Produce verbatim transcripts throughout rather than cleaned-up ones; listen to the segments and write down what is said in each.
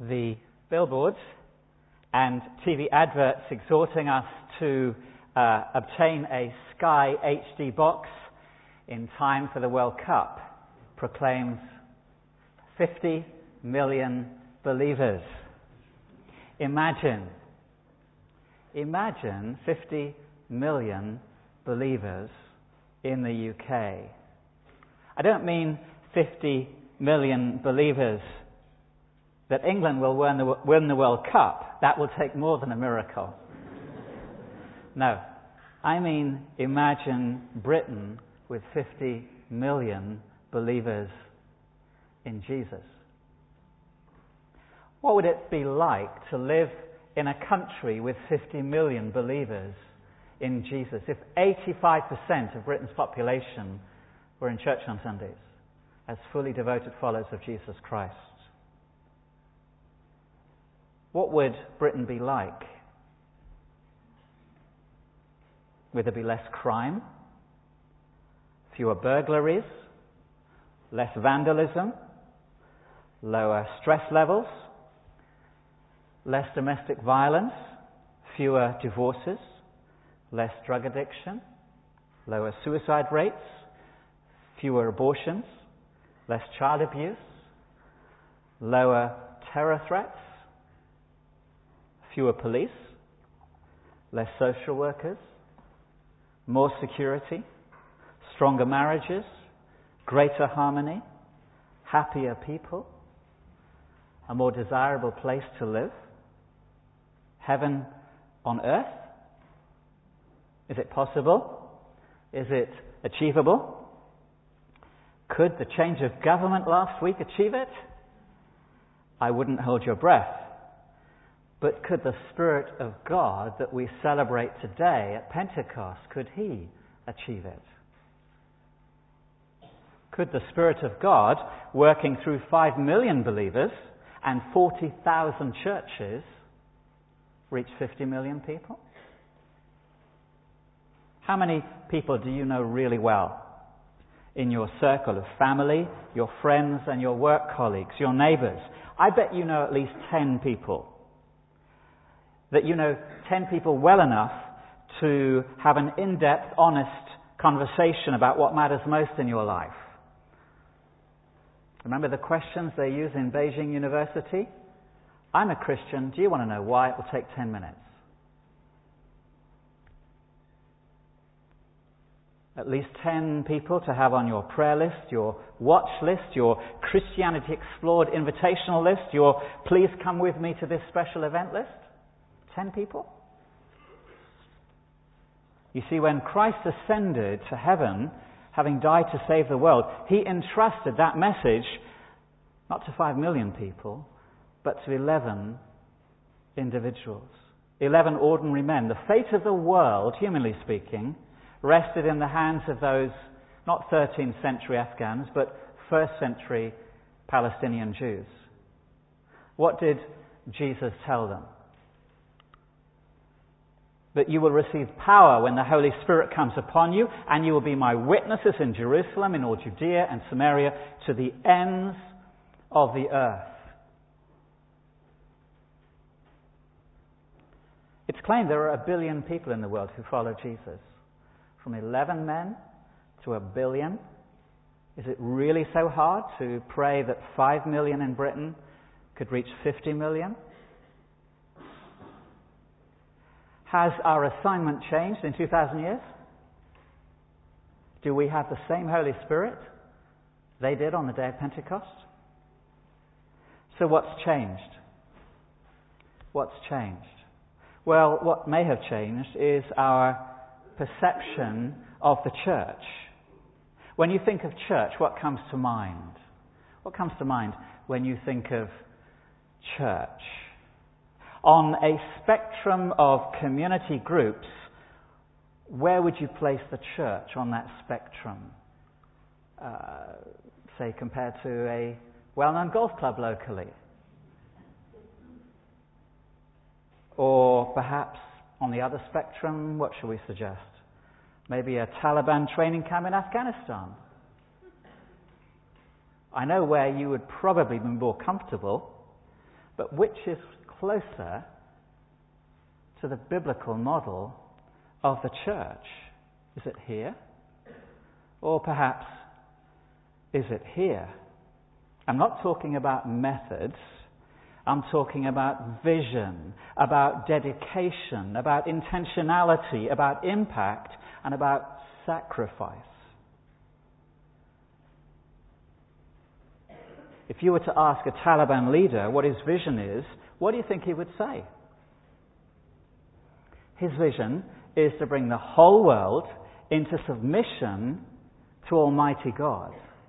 the billboards and T V adverts exhorting us to uh, obtain a Sky H D box in time for the World Cup proclaims fifty million believers. Imagine, imagine fifty million believers in the U K. I don't mean fifty million believers that England will win the, win the World Cup. That will take more than a miracle. No, I mean imagine Britain with fifty million believers in Jesus. What would it be like to live in a country with fifty million believers in Jesus if eighty-five percent of Britain's population were in church on Sundays as fully devoted followers of Jesus Christ? What would Britain be like? Would there be less crime, fewer burglaries, less vandalism, lower stress levels, less domestic violence, fewer divorces, less drug addiction, lower suicide rates, fewer abortions, less child abuse, lower terror threats, fewer police, less social workers, more security, stronger marriages, greater harmony, happier people, a more desirable place to live, heaven on earth? Is it possible? Is it achievable? Could the change of government last week achieve it? I wouldn't hold your breath. But could the Spirit of God that we celebrate today at Pentecost, could He achieve it? Could the Spirit of God, working through five million believers and forty thousand churches, reach fifty million people? How many people do you know really well in your circle of family, your friends and your work colleagues, your neighbours? I bet you know at least ten people. That you know ten people well enough to have an in-depth, honest conversation about what matters most in your life. Remember the questions they use in Beijing University? I'm a Christian. Do you want to know why? It will take ten minutes. At least ten people to have on your prayer list, your watch list, your Christianity Explored invitational list, your please come with me to this special event list. Ten people? You see, when Christ ascended to heaven, having died to save the world, He entrusted that message not to five million people, but to eleven individuals. Eleven ordinary men. The fate of the world, humanly speaking, rested in the hands of those, not thirteenth century Afghans, but first century Palestinian Jews. What did Jesus tell them? That you will receive power when the Holy Spirit comes upon you, and you will be my witnesses in Jerusalem, in all Judea and Samaria, to the ends of the earth. It's claimed there are a billion people in the world who follow Jesus. From eleven men to a billion. Is it really so hard to pray that five million in Britain could reach fifty million? Has our assignment changed in two thousand years? Do we have the same Holy Spirit they did on the day of Pentecost? So what's changed? What's changed? Well, what may have changed is our perception of the church. When you think of church, what comes to mind? What comes to mind when you think of church? On a spectrum of community groups, where would you place the church on that spectrum? Uh, say, compared to a well-known golf club locally? Or perhaps on the other spectrum, what shall we suggest? Maybe a Taliban training camp in Afghanistan. I know where you would probably be more comfortable. But which is closer to the biblical model of the church? Is it here? Or perhaps, is it here? I'm not talking about methods. I'm talking about vision, about dedication, about intentionality, about impact, and about sacrifice. If you were to ask a Taliban leader what his vision is, what do you think he would say? His vision is to bring the whole world into submission to Almighty God.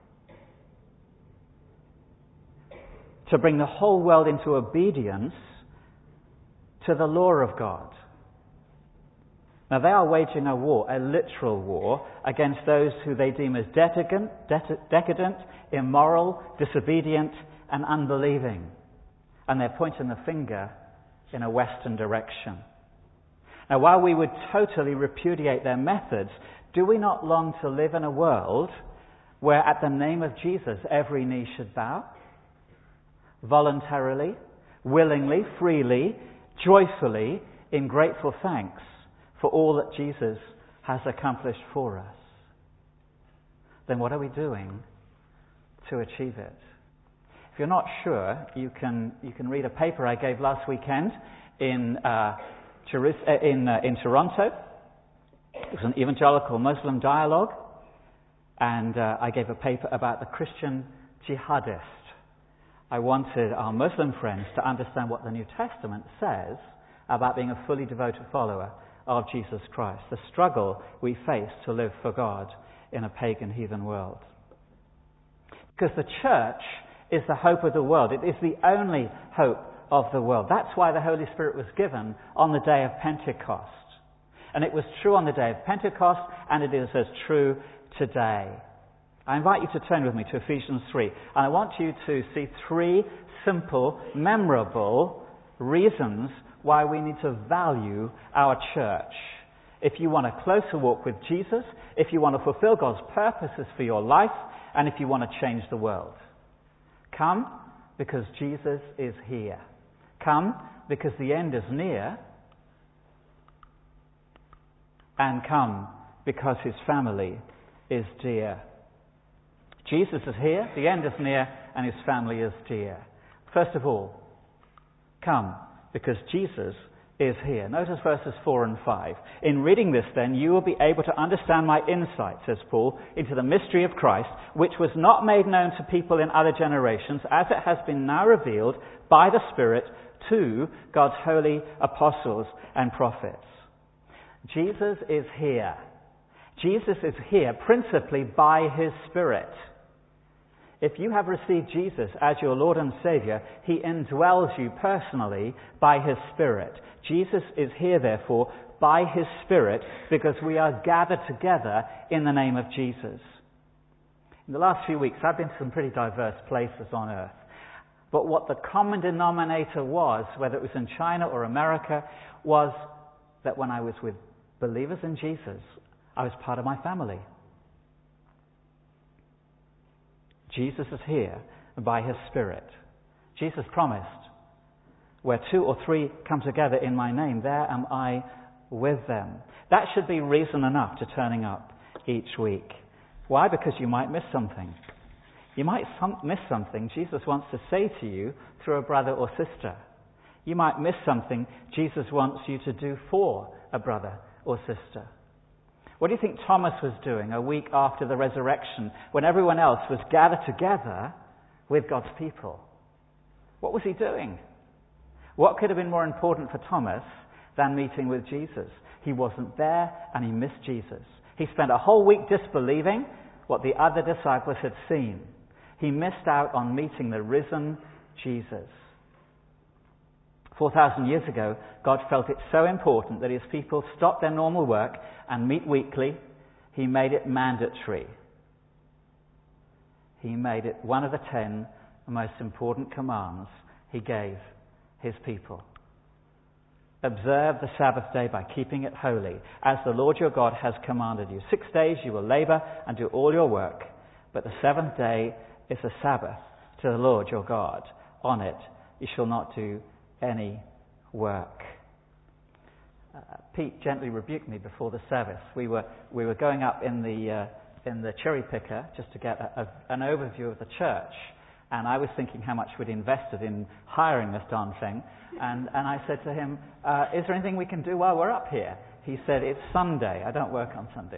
To bring the whole world into obedience to the law of God. Now they are waging a war, a literal war, against those who they deem as decadent, decadent, immoral, disobedient, and unbelieving. And they're pointing the finger in a Western direction. Now, while we would totally repudiate their methods, do we not long to live in a world where at the name of Jesus every knee should bow? Voluntarily, willingly, freely, joyfully, in grateful thanks for all that Jesus has accomplished for us. Then what are we doing to achieve it? If you're not sure, you can you can read a paper I gave last weekend in uh, Jerusalem, in uh, in Toronto. It was an evangelical Muslim dialogue, and uh, I gave a paper about the Christian jihadist. I wanted our Muslim friends to understand what the New Testament says about being a fully devoted follower of Jesus Christ, the struggle we face to live for God in a pagan heathen world. Because the church is the hope of the world. It is the only hope of the world. That's why the Holy Spirit was given on the day of Pentecost. And it was true on the day of Pentecost, and it is as true today. I invite you to turn with me to Ephesians three, and I want you to see three simple, memorable reasons why we need to value our church. If you want a closer walk with Jesus, if you want to fulfill God's purposes for your life, and if you want to change the world. Come because Jesus is here. Come because the end is near. And come because his family is dear. Jesus is here, the end is near, and his family is dear. First of all, come because Jesus is here. Notice verses four and five. In reading this then, you will be able to understand my insight, says Paul, into the mystery of Christ, which was not made known to people in other generations, as it has been now revealed by the Spirit to God's holy apostles and prophets. Jesus is here. Jesus is here principally by his Spirit. If you have received Jesus as your Lord and Saviour, he indwells you personally by his Spirit. Jesus is here, therefore, by his Spirit, because we are gathered together in the name of Jesus. In the last few weeks, I've been to some pretty diverse places on earth. But what the common denominator was, whether it was in China or America, was that when I was with believers in Jesus, I was part of my family. Jesus is here by his Spirit. Jesus promised, where two or three come together in my name, there am I with them. That should be reason enough to turning up each week. Why? Because you might miss something. You might some, miss something Jesus wants to say to you through a brother or sister. You might miss something Jesus wants you to do for a brother or sister. What do you think Thomas was doing a week after the resurrection when everyone else was gathered together with God's people? What was he doing? What could have been more important for Thomas than meeting with Jesus? He wasn't there and he missed Jesus. He spent a whole week disbelieving what the other disciples had seen. He missed out on meeting the risen Jesus. four thousand years ago, God felt it so important that his people stopped their normal work and meet weekly. He made it mandatory. He made it one of the ten most important commands he gave his people. Observe the Sabbath day by keeping it holy, as the Lord your God has commanded you. Six days you will labor and do all your work, but the seventh day is a Sabbath to the Lord your God. On it you shall not do any work. Uh, Pete gently rebuked me before the service. We were we were going up in the uh, in the cherry picker just to get a, a, an overview of the church, and I was thinking how much we'd invested in hiring this darn thing, and and I said to him, uh, "Is there anything we can do while we're up here?" He said, "It's Sunday. I don't work on Sundays."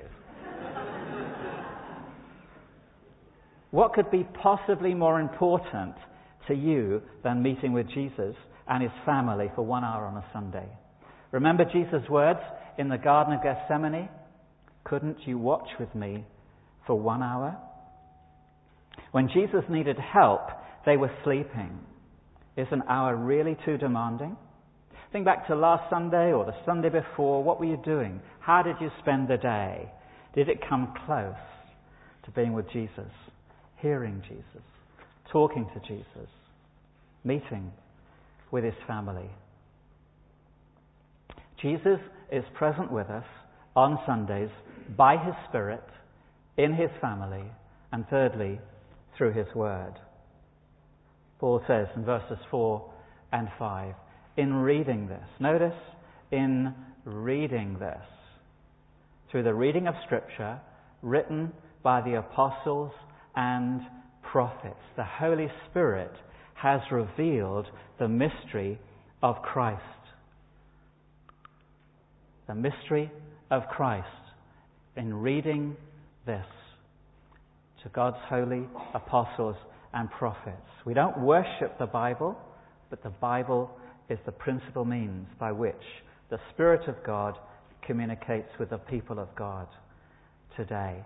What could be possibly more important to you than meeting with Jesus and his family for one hour on a Sunday? Remember Jesus' words in the Garden of Gethsemane? Couldn't you watch with me for one hour? When Jesus needed help, they were sleeping. Is an hour really too demanding? Think back to last Sunday or the Sunday before. What were you doing? How did you spend the day? Did it come close to being with Jesus, hearing Jesus, talking to Jesus, meeting with his family? Jesus is present with us on Sundays by his Spirit, in his family, and thirdly, through his word. Paul says in verses four and five, in reading this, notice, in reading this, through the reading of Scripture written by the apostles and prophets, the Holy Spirit has revealed the mystery of Christ. The mystery of Christ in reading this to God's holy apostles and prophets. We don't worship the Bible, but the Bible is the principal means by which the Spirit of God communicates with the people of God today.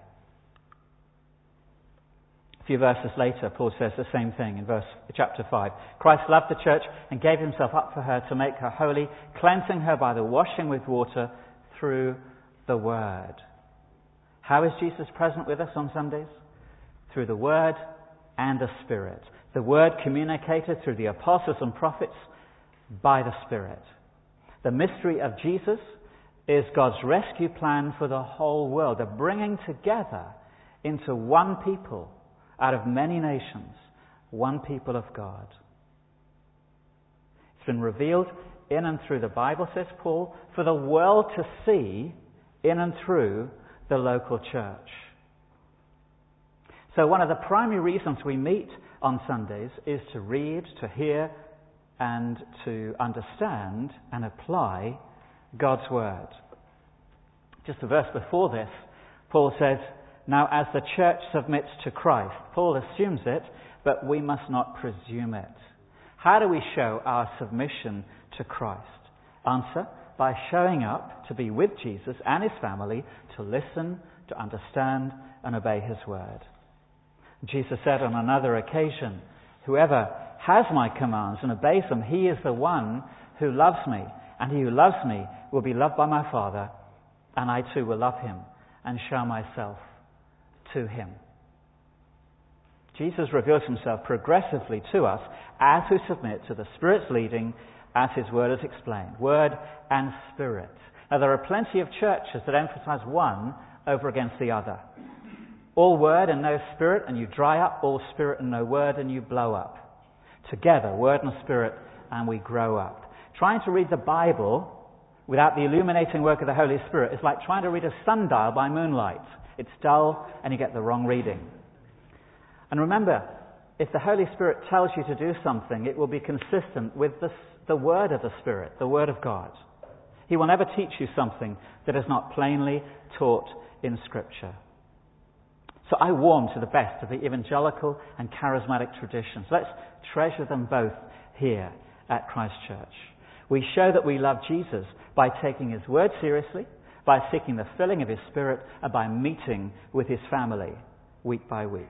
A few verses later, Paul says the same thing in verse chapter five. Christ loved the church and gave himself up for her to make her holy, cleansing her by the washing with water through the Word. How is Jesus present with us on Sundays? Through the Word and the Spirit. The Word communicated through the apostles and prophets by the Spirit. The mystery of Jesus is God's rescue plan for the whole world, the bringing together into one people out of many nations, one people of God. It's been revealed in and through the Bible, says Paul, for the world to see in and through the local church. So one of the primary reasons we meet on Sundays is to read, to hear, and to understand and apply God's Word. Just a verse before this, Paul says, now as the church submits to Christ. Paul assumes it, but we must not presume it. How do we show our submission to Christ? Answer, by showing up to be with Jesus and his family, to listen, to understand, and obey his word. Jesus said on another occasion, whoever has my commands and obeys them, he is the one who loves me. And he who loves me will be loved by my Father, and I too will love him and show myself to him. Jesus reveals himself progressively to us as we submit to the Spirit's leading, as his word is explained. Word and Spirit. Now there are plenty of churches that emphasize one over against the other. All word and no Spirit and you dry up. All Spirit and no word and you blow up. Together, word and Spirit, and we grow up. Trying to read the Bible without the illuminating work of the Holy Spirit is like trying to read a sundial by moonlight. It's dull and you get the wrong reading. And remember, if the Holy Spirit tells you to do something, it will be consistent with the, the Word of the Spirit, the Word of God. He will never teach you something that is not plainly taught in Scripture. So I warm to the best of the evangelical and charismatic traditions. Let's treasure them both here at Christ Church. We show that we love Jesus by taking his word seriously, by seeking the filling of his Spirit, and by meeting with his family week by week.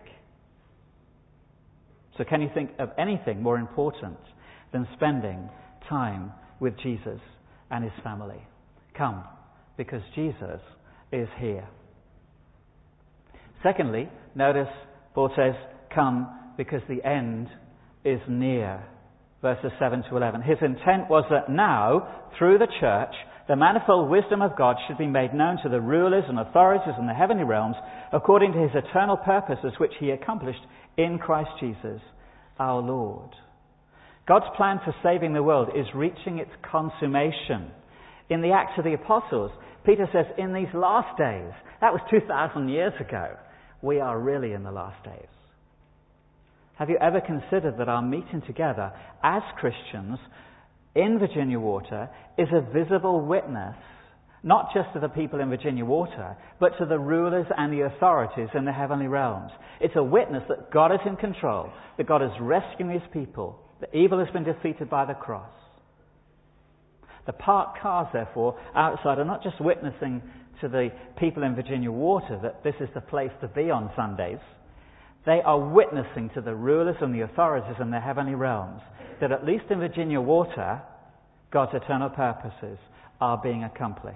So can you think of anything more important than spending time with Jesus and his family? Come, because Jesus is here. Secondly, notice Paul says, come because the end is near. Verses seven to eleven. His intent was that now, through the church, the manifold wisdom of God should be made known to the rulers and authorities in the heavenly realms, according to his eternal purposes which he accomplished in Christ Jesus, our Lord. God's plan for saving the world is reaching its consummation. In the Acts of the Apostles, Peter says, in these last days, that was two thousand years ago, we are really in the last days. Have you ever considered that our meeting together as Christians in Virginia Water is a visible witness, not just to the people in Virginia Water, but to the rulers and the authorities in the heavenly realms? It's a witness that God is in control, that God is rescuing his people, that evil has been defeated by the cross. The parked cars, therefore, outside are not just witnessing to the people in Virginia Water that this is the place to be on Sundays. They are witnessing to the rulers and the authorities in the heavenly realms that at least in Virginia Water, God's eternal purposes are being accomplished.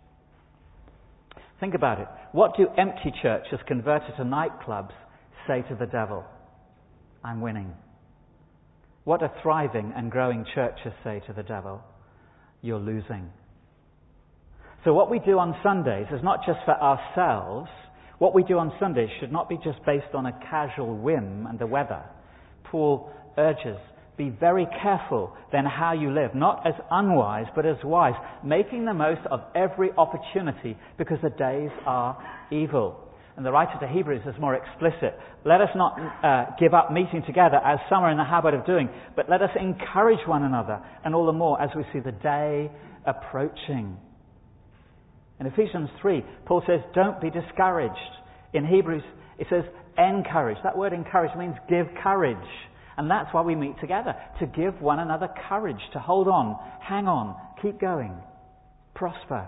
Think about it. What do empty churches converted to nightclubs say to the devil? I'm winning. What do thriving and growing churches say to the devil? You're losing. So what we do on Sundays is not just for ourselves. What we do on Sundays should not be just based on a casual whim and the weather. Paul urges, be very careful then how you live, not as unwise but as wise, making the most of every opportunity because the days are evil. And the writer to Hebrews is more explicit. Let us not uh, give up meeting together as some are in the habit of doing, but let us encourage one another, and all the more as we see the day approaching. In Ephesians three, Paul says, don't be discouraged. In Hebrews, it says, encourage. That word encourage means give courage. And that's why we meet together, to give one another courage, to hold on, hang on, keep going, prosper.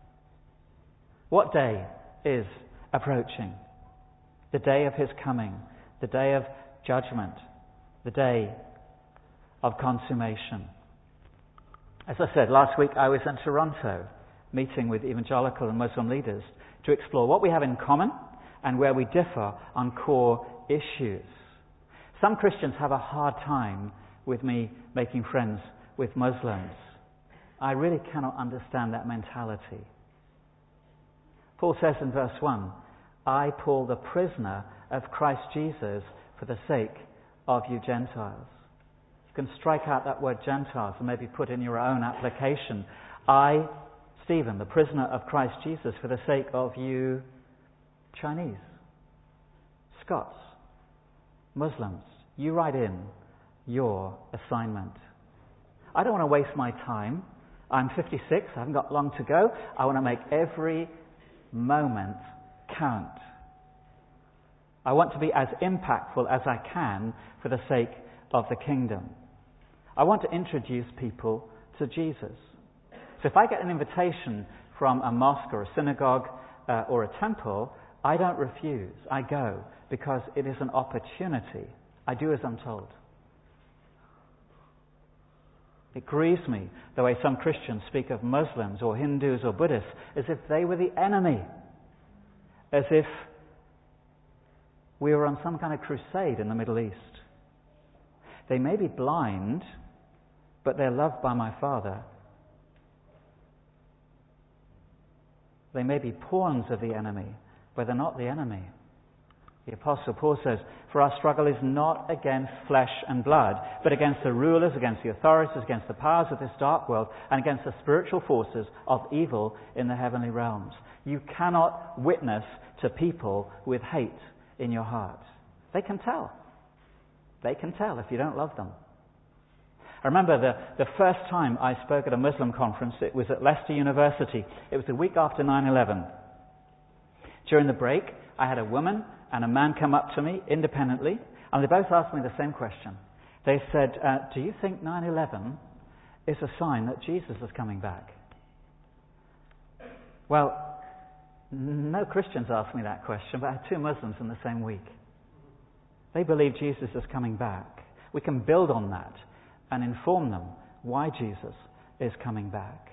What day is approaching? The day of his coming, the day of judgment, the day of consummation. As I said, last week I was in Toronto meeting with evangelical and Muslim leaders to explore what we have in common and where we differ on core issues. Some Christians have a hard time with me making friends with Muslims. I really cannot understand that mentality. Paul says in verse one, I, Paul, the prisoner of Christ Jesus, for the sake of you Gentiles. You can strike out that word Gentiles and maybe put in your own application. I, Stephen, the prisoner of Christ Jesus, for the sake of you Chinese, Scots, Muslims. You write in your assignment. I don't want to waste my time. I'm fifty-six. I haven't got long to go. I want to make every moment count. I want to be as impactful as I can for the sake of the kingdom. I want to introduce people to Jesus. So if I get an invitation from a mosque or a synagogue uh, or a temple, I don't refuse. I go because it is an opportunity. I do as I'm told. It grieves me the way some Christians speak of Muslims or Hindus or Buddhists as if they were the enemy, as if we were on some kind of crusade in the Middle East. They may be blind, but they're loved by my Father. They may be pawns of the enemy, but they're not the enemy. The Apostle Paul says, for our struggle is not against flesh and blood, but against the rulers, against the authorities, against the powers of this dark world, and against the spiritual forces of evil in the heavenly realms. You cannot witness to people with hate in your heart. They can tell. They can tell if you don't love them. I remember the, the first time I spoke at a Muslim conference, it was at Leicester University. It was the week after nine eleven. During the break, I had a woman and a man come up to me independently, and they both asked me the same question. They said, uh, do you think nine eleven is a sign that Jesus is coming back? Well, no Christians asked me that question, but I had two Muslims in the same week. They believe Jesus is coming back. We can build on that and inform them why Jesus is coming back.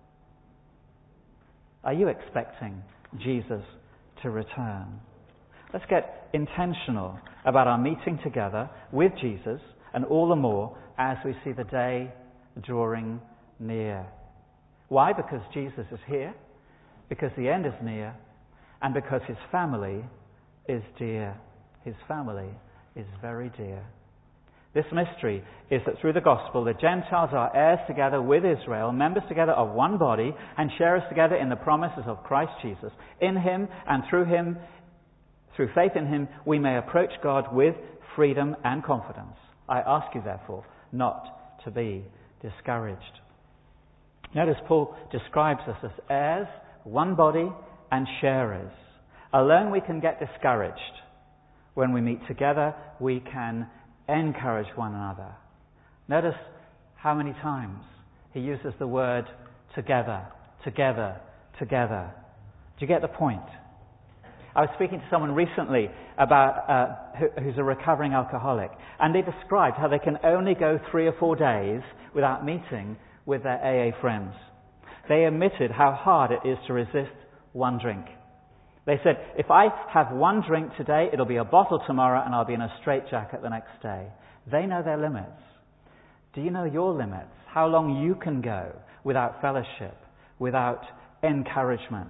Are you expecting Jesus to return? Let's get intentional about our meeting together with Jesus, and all the more as we see the day drawing near. Why? Because Jesus is here, because the end is near, and because his family is dear. His family is very dear. This mystery is that through the gospel, the Gentiles are heirs together with Israel, members together of one body, and sharers together in the promises of Christ Jesus. In him and through him, through faith in him, we may approach God with freedom and confidence. I ask you, therefore, not to be discouraged. Notice Paul describes us as heirs, one body, and sharers. Alone we can get discouraged. When we meet together, we can encourage one another. Notice how many times he uses the word together, together, together. Do you get the point? I was speaking to someone recently about uh, who, who's a recovering alcoholic, and they described how they can only go three or four days without meeting with their A A friends. They admitted how hard it is to resist one drink. They said, if I have one drink today, it'll be a bottle tomorrow, and I'll be in a straitjacket the next day. They know their limits. Do you know your limits? How long you can go without fellowship, without encouragement?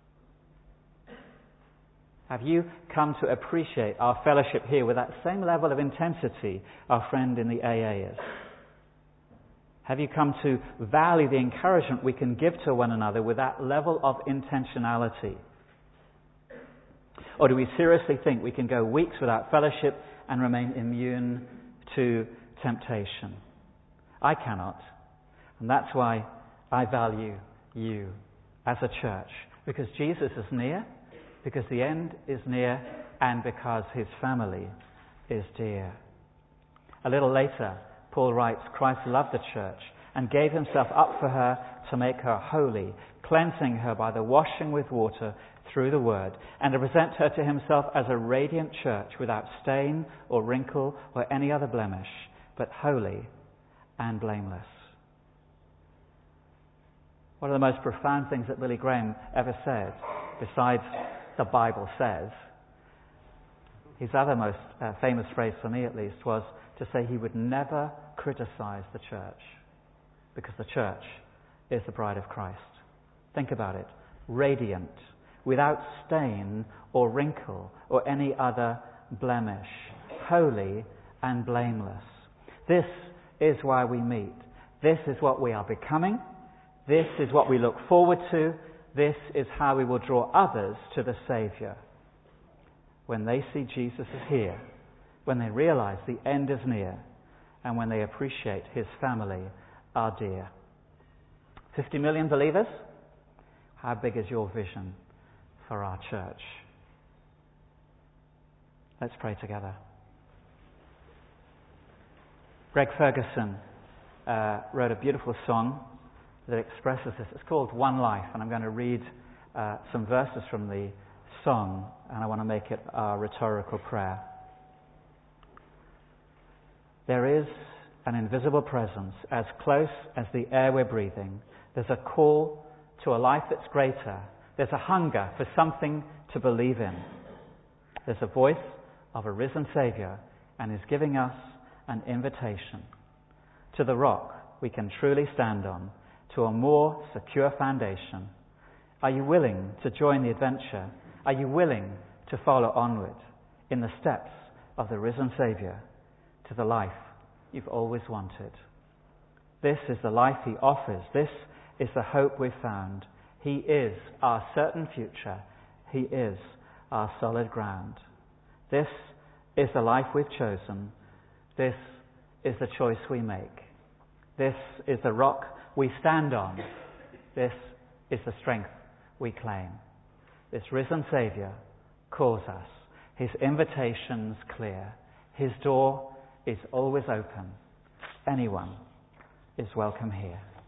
Have you come to appreciate our fellowship here with that same level of intensity our friend in the A A is? Have you come to value the encouragement we can give to one another with that level of intentionality? Or do we seriously think we can go weeks without fellowship and remain immune to temptation? I cannot. And that's why I value you as a church. Because Jesus is near, because the end is near, and because his family is dear. A little later, Paul writes, Christ loved the church and gave himself up for her to make her holy, cleansing her by the washing with water through the word, and to present her to himself as a radiant church without stain or wrinkle or any other blemish, but holy and blameless. One of the most profound things that Billy Graham ever said, besides the Bible says, his other most uh, famous phrase for me at least was to say he would never criticize the church, because the church is the bride of Christ. Think about it. Radiant, without stain or wrinkle or any other blemish, holy and blameless. This is why we meet. This is what we are becoming. This is what we look forward to. This is how we will draw others to the Saviour. When they see Jesus is here, when they realize the end is near, and when they appreciate his family are dear. fifty million believers? How big is your vision for our church? Let's pray together. Greg Ferguson uh, wrote a beautiful song that expresses this. It's called One Life, and I'm going to read uh, some verses from the song, and I want to make it our rhetorical prayer. There is an invisible presence as close as the air we're breathing. There's a call to a life that's greater. There's a hunger for something to believe in. There's a voice of a risen Saviour, and is giving us an invitation to the rock we can truly stand on, to a more secure foundation. Are you willing to join the adventure? Are you willing to follow onward in the steps of the risen Saviour to the life you've always wanted? This is the life he offers. This is the hope we've found. He is our certain future. He is our solid ground. This is the life we've chosen. This is the choice we make. This is the rock we stand on. This is the strength we claim. This risen Saviour calls us. His invitation's clear. His door is always open. Anyone is welcome here.